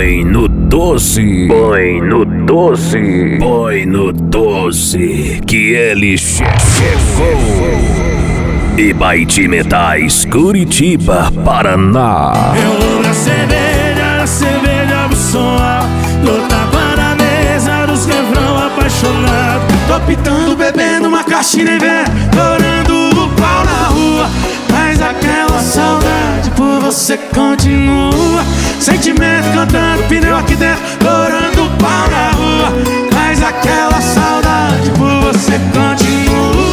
Põe no doce, põe no doce, põe no doce, que ele chegou. Ibaiti Metais, Curitiba, Paraná. Eu vou na cerveja vou soar. Tô tapa na mesa dos refrão apaixonado. Tô pitando, bebendo uma caixinha em ver, torando o pau na rua. Mas aquela saudade por você continua. Sentimento cantando, pneu aqui dentro, torando o pau na rua. Mas aquela saudade por você continua.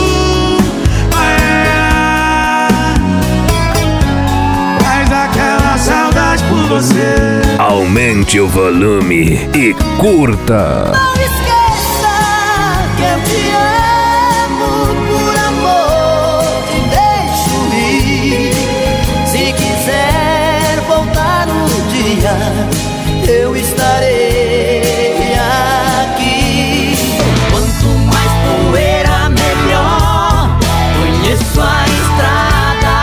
Mas aquela saudade por você. Aumente o volume e curta. Não esqueça que eu te amo, por amor te deixo ir. Se quiser voltar um dia, eu estarei aqui. Quanto mais poeira, melhor. Conheço a estrada,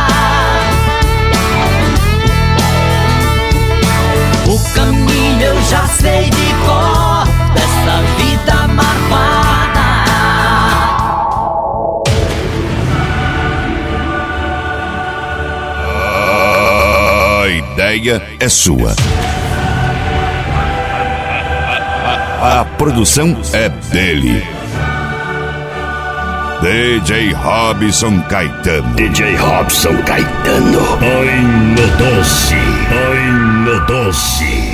o caminho eu já sei de cor dessa vida marvada. A ideia é sua. A produção é dele. DJ Robson Caetano. DJ Robson Caetano. Põe no doce, põe no doce.